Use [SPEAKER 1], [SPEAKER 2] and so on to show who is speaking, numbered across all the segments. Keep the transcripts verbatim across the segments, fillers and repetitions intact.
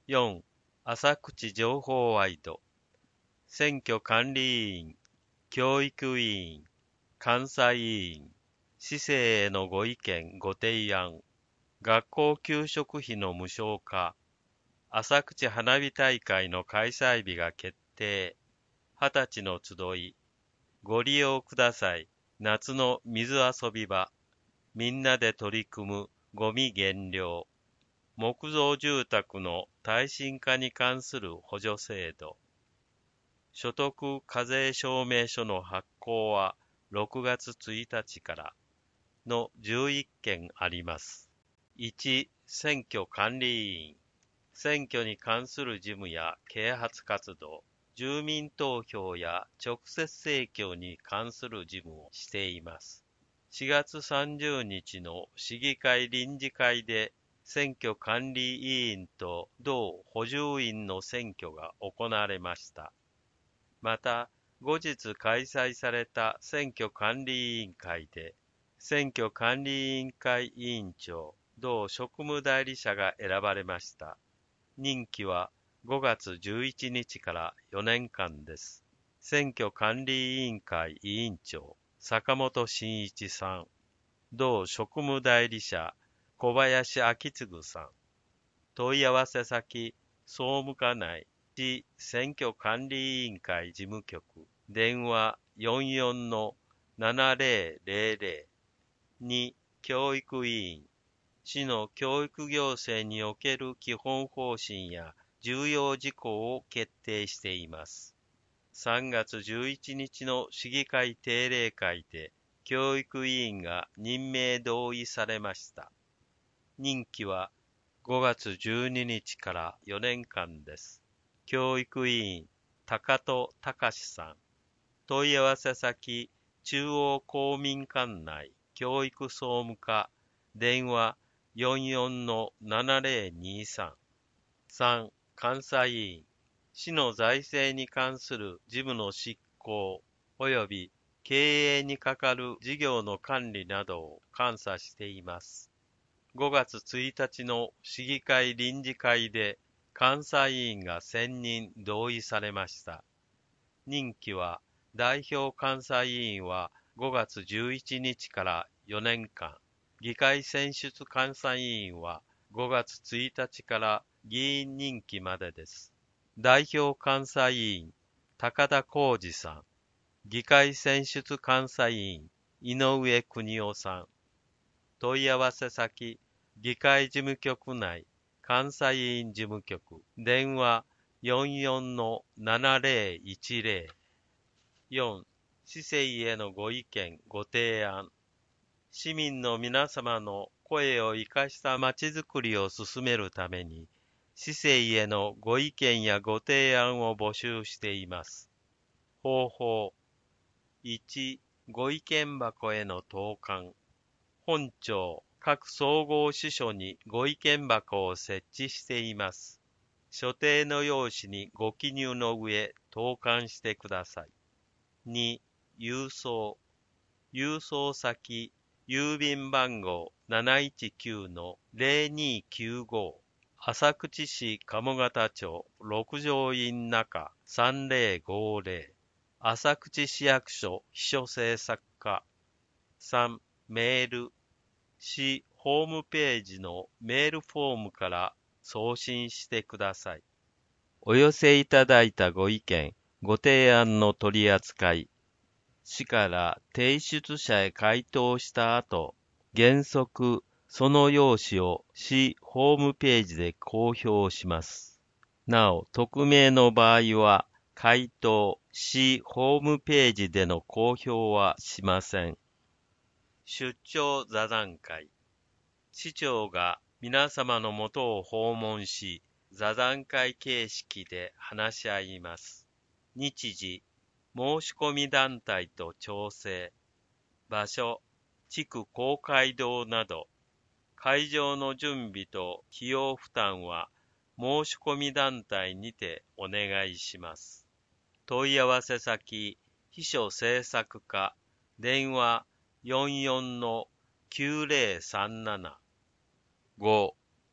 [SPEAKER 1] よん、浅口情報ワイド。選挙管理委員、教育委員、監査委員、市政へのご意見ご提案、学校給食費の無償化、浅口花火大会の開催日が決定、二十歳の集い、ご利用ください、夏の水遊び場、みんなで取り組むゴミ減量、木造住宅の耐震化に関する補助制度、所得課税証明書の発行はろくがつついたちからのじゅういっけんあります。いち、選挙管理委員。選挙に関する事務や啓発活動、住民投票や直接選挙に関する事務をしています。しがつさんじゅうにちの市議会臨時会で選挙管理委員と同補充員の選挙が行われました。また、後日開催された選挙管理委員会で、選挙管理委員会委員長、同職務代理者が選ばれました。任期はごがつじゅういちにちからよねんかんです。選挙管理委員会委員長、坂本真一さん。同職務代理者、小林明次さん。問い合わせ先、総務課内、市選挙管理委員会事務局、電話 よんよんのななぜろぜろぜろ。に、教育委員。市の教育行政における基本方針や重要事項を決定しています。さんがつじゅういちにちの市議会定例会で教育委員が任命同意されました。任期はごがつじゅうににちからよねんかんです。教育委員、高戸隆さん。問い合わせ先、中央公民館内教育総務課、電話よんよんのななぜろにさん。さん、監査委員。市の財政に関する事務の執行及び経営に係る事業の管理などを監査しています。ごがつついたちの市議会臨時会で監査委員が選任同意されました。任期は代表監査委員はごがつじゅういちにちからよねんかん、議会選出監査委員はごがつついたちから議員任期までです。代表監査委員、高田浩二さん。議会選出監査委員、井上邦夫さん。問い合わせ先、議会事務局内、監査委員事務局、電話よんよんのななぜろいちぜろ。よん、市政へのご意見ご提案。市民の皆様の声を生かしたまちづくりを進めるために、市政へのご意見やご提案を募集しています。方法。いち、ご意見箱への投函。本庁各総合支所にご意見箱を設置しています。所定の用紙にご記入の上、投函してください。に、郵送。郵送先、郵便番号 なないちきゅうのぜろにきゅうご。浅口市鴨方町六条院中さんぜろごぜろ。浅口市役所秘書政策課。さん、メール。市ホームページのメールフォームから送信してください。お寄せいただいたご意見、ご提案の取り扱い、市から提出者へ回答した後、原則その用紙を市ホームページで公表します。なお、匿名の場合は、回答市ホームページでの公表はしません。出張座談会。市長が皆様のもとを訪問し、座談会形式で話し合います。日時、申し込み団体と調整。場所、地区公会堂など、会場の準備と費用負担は申し込み団体にてお願いします。問い合わせ先、秘書政策課、電話よんよんのきゅうぜろさんなな。ご、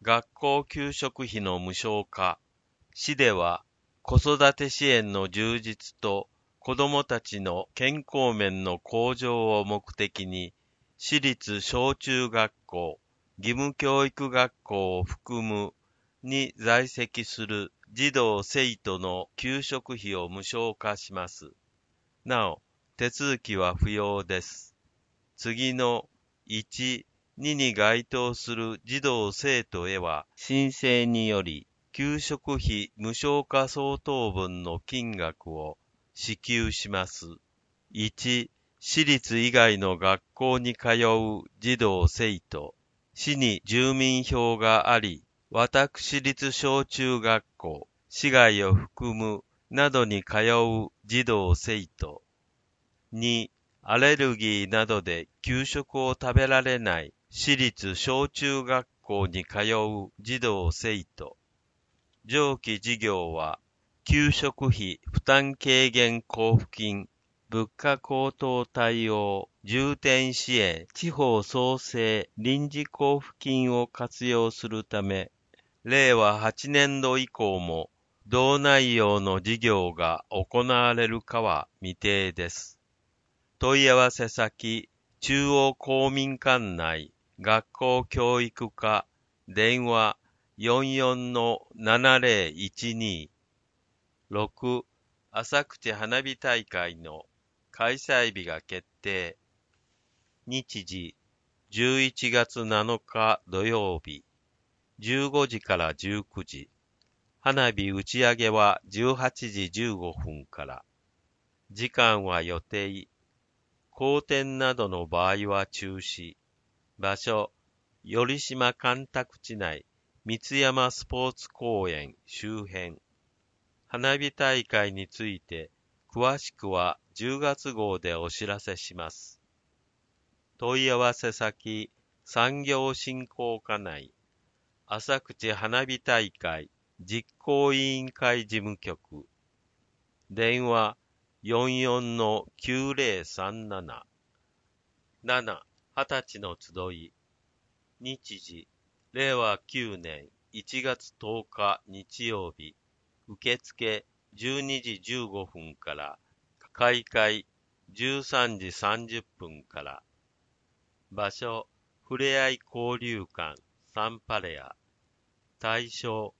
[SPEAKER 1] 学校給食費の無償化。市では子育て支援の充実と子どもたちの健康面の向上を目的に、私立小中学校、義務教育学校を含むに在籍する児童生徒の給食費を無償化します。なお、手続きは不要です。次のいち、にに該当する児童生徒へは、申請により、給食費無償化相当分の金額を支給します。いち、私立以外の学校に通う児童生徒、市に住民票があり、私立小中学校、市外を含むなどに通う児童生徒。に、アレルギーなどで給食を食べられない私立小中学校に通う児童生徒。上記事業は、給食費負担軽減交付金、物価高騰対応、重点支援、地方創生臨時交付金を活用するため、れいわはちねんど以降も同内容の事業が行われるかは未定です。問い合わせ先、中央公民館内学校教育課、電話 よんよんのななぜろいちに。ろく、浅口花火大会の開催日が決定。日時、じゅういちがつなのか土曜日、じゅうごじからじゅうくじ。花火打ち上げはじゅうはちじじゅうごふんから。時間は予定。荒天などの場合は中止。場所、頼島干拓地内、三山スポーツ公園周辺。花火大会について、詳しくはじゅうがつ号でお知らせします。問い合わせ先、産業振興課内、浅口花火大会実行委員会事務局。電話 よんよんのきゅうぜろさんなな。なな、はたちの集い。日時、れいわきゅうねんいちがつとおか日曜日。受付じゅうにじじゅうごふんから。開会じゅうさんじさんじゅっぷんから。場所、ふれあい交流館サンパレア。対象、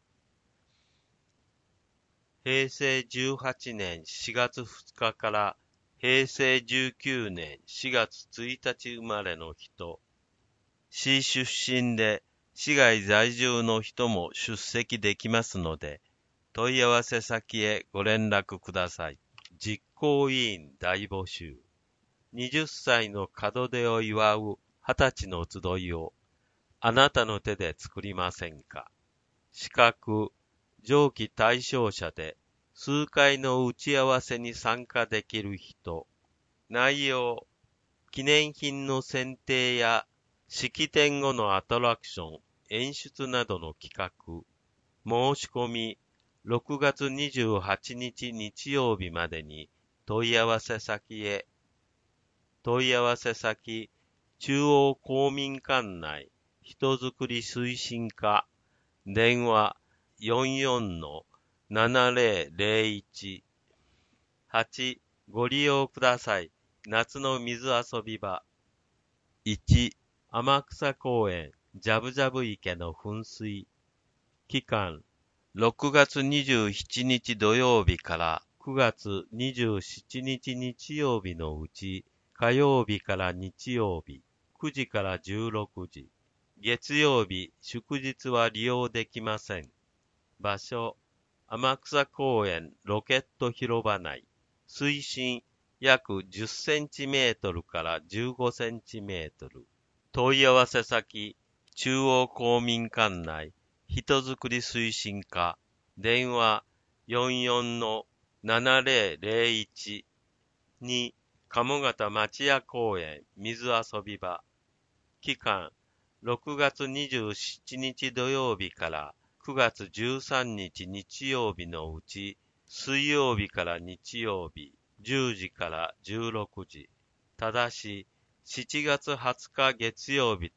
[SPEAKER 1] へいせいじゅうはちねんしがつふつかからへいせいじゅうきゅうねんしがつついたち生まれの人。市出身で市外在住の人も出席できますので、問い合わせ先へご連絡ください。実行委員大募集。はたちの門出を祝うはたちの集いをあなたの手で作りませんか。資格、上記対象者で数回の打ち合わせに参加できる人。内容、記念品の選定や式典後のアトラクション、演出などの企画。申し込み、ろくがつにじゅうはちにち日曜日までに問い合わせ先へ。問い合わせ先、中央公民館内人づくり推進課。電話 よんよんのななぜろぜろいち。はち、ご利用ください。夏の水遊び場。いち、天草公園ジャブジャブ池の噴水。期間、ろくがつにじゅうしちにち土曜日からくがつにじゅうしちにち日曜日のうち、火曜日から日曜日、くじからじゅうろくじ。月曜日、祝日は利用できません。場所、天草公園ロケット広場内。水深約じゅっセンチメートルからじゅうごセンチメートル。問い合わせ先、中央公民館内人づくり推進課。電話 よんよんのななぜろぜろいち。に、鴨方町屋公園水遊び場。期間、ろくがつにじゅうしちにち土曜日からくがつじゅうさんにち日曜日のうち、水曜日から日曜日、じゅうじからじゅうろくじ。ただし、しちがつはつか月曜日と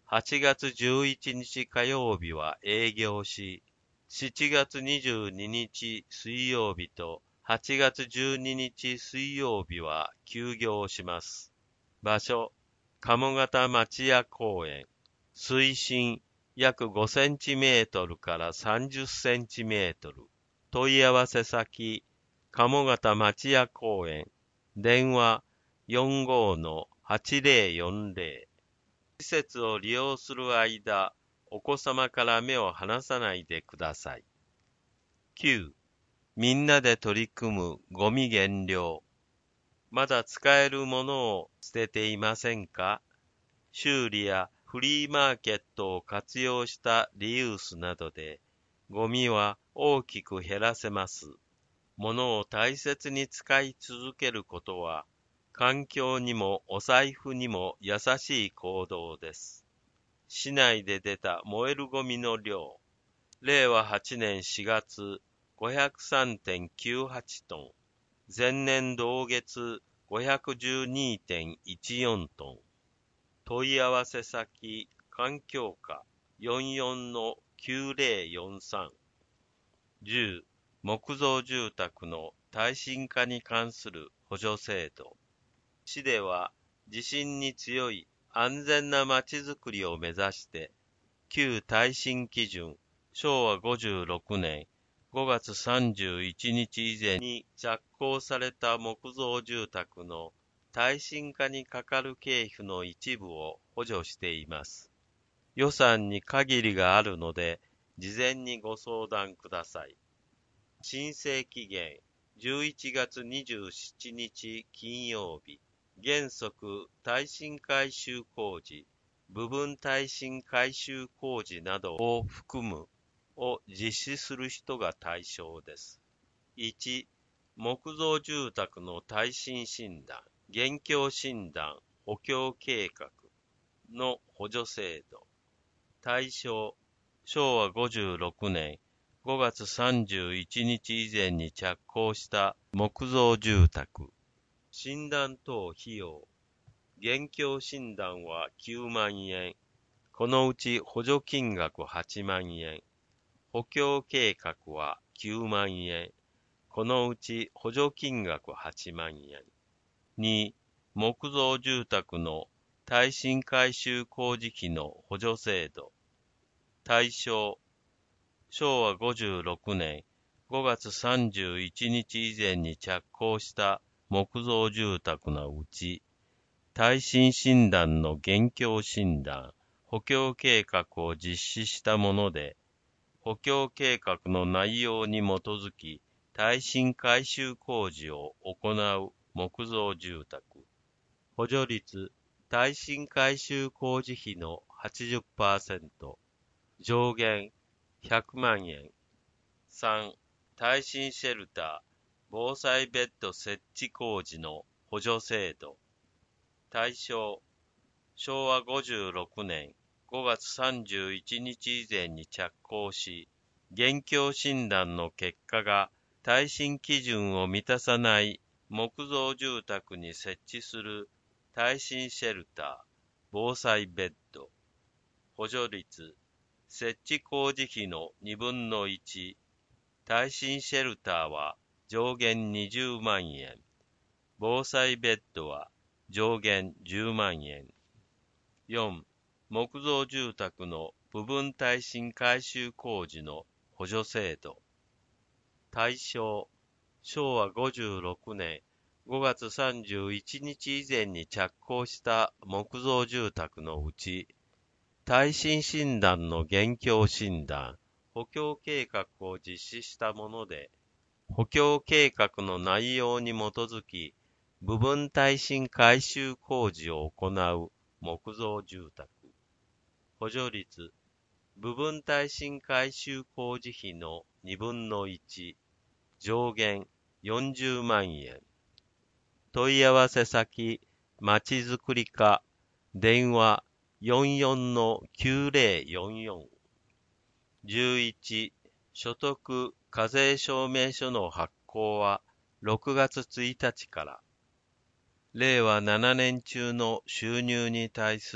[SPEAKER 1] はちがつじゅういちにち火曜日は営業し、しちがつにじゅうににち水曜日とはちがつじゅうににち水曜日は休業します。場所、鴨方町屋公園。水深約ごセンチメートルからさんじゅっセンチメートル。問い合わせ先、鴨方町屋公園。電話 よんごーはちぜろよんぜろ。施設を利用する間、お子様から目を離さないでください。きゅう. みんなで取り組むゴミ減量。まだ使えるものを捨てていませんか？修理やフリーマーケットを活用したリユースなどで、ゴミは大きく減らせます。物を大切に使い続けることは、環境にもお財布にも優しい行動です。市内で出た燃えるゴミの量、れいわはちねんしがつ ごひゃくさんてんきゅうはちトン、前年同月 ごひゃくじゅうにてんいちよんトン。問い合わせ先、環境課 よんよんのきゅうぜろよんさん。じゅう. 木造住宅の耐震化に関する補助制度。市では地震に強い安全なまちづくりを目指して、旧耐震基準しょうわごじゅうろくねんごがつさんじゅういちにち以前に着工された木造住宅の耐震化にかかる経費の一部を補助しています。予算に限りがあるので、事前にご相談ください。申請期限じゅういちがつにじゅうしちにち金曜日。原則耐震改修工事、部分耐震改修工事などを含むを実施する人が対象です。いち. 木造住宅の耐震診断、現況診断、補強計画の補助制度。対象、しょうわごじゅうろくねんごがつさんじゅういちにち以前に着工した木造住宅。診断等費用。現況診断はきゅうまんえん。このうち補助金額はちまんえん。補強計画はきゅうまんえん。このうち補助金額はちまんえん。に. 木造住宅の耐震改修工事費の補助制度。対象、しょうわごじゅうろくねんごがつさんじゅういちにち以前に着工した木造住宅のうち、耐震診断の現況診断、補強計画を実施したもので、補強計画の内容に基づき、耐震改修工事を行う木造住宅。補助率、耐震改修工事費の はちじゅっパーセント。上限ひゃくまんえん。さん. 耐震シェルター、防災ベッド設置工事の補助制度。対象、しょうわごじゅうろくねんごがつさんじゅういちにち以前に着工し、現況診断の結果が耐震基準を満たさない木造住宅に設置する耐震シェルター、防災ベッド。補助率、設置工事費のにぶんのいち。耐震シェルターは上限にじゅうまんえん。防災ベッドは上限じゅうまんえん。よん. 木造住宅の部分耐震改修工事の補助制度。対象、しょうわごじゅうろくねんごがつさんじゅういちにち以前に着工した木造住宅のうち、耐震診断の現況診断、補強計画を実施したもので、補強計画の内容に基づき、部分耐震改修工事を行う木造住宅。補助率、部分耐震改修工事費のにぶんのいち。上限よんじゅうまんえん。問い合わせ先、まちづくり課、電話 よんよんのきゅうぜろよんよん。じゅういち. 所得課税証明書の発行はろくがつついたちから。れいわななねん中の収入に対する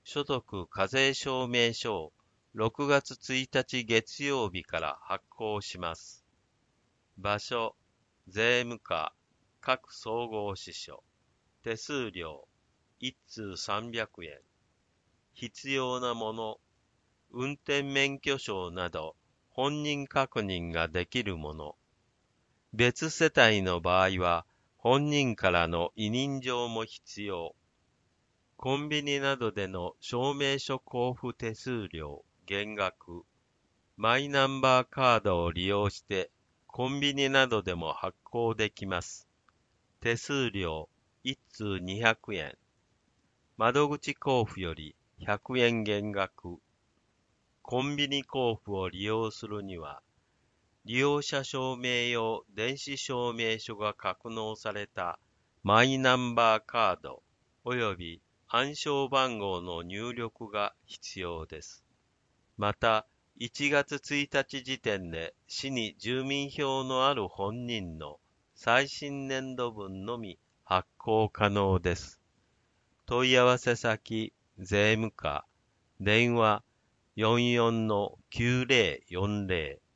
[SPEAKER 1] 所得課税証明書をろくがつついたち月曜日から発行します。場所、税務課、各総合支所、手数料、一通さんびゃくえん。必要なもの、運転免許証など本人確認ができるもの。別世帯の場合は本人からの委任状も必要。コンビニなどでの証明書交付手数料減額。マイナンバーカードを利用してコンビニなどでも発行できます。手数料一通にひゃくえん。窓口交付よりひゃくえん減額。コンビニ交付を利用するには、利用者証明用電子証明書が格納されたマイナンバーカード及び暗証番号の入力が必要です。また、いちがつついたち時点で市に住民票のある本人の最新年度分のみ発行可能です。問い合わせ先、税務課、電話 よんじゅうよんのきゅうぜろよんぜろ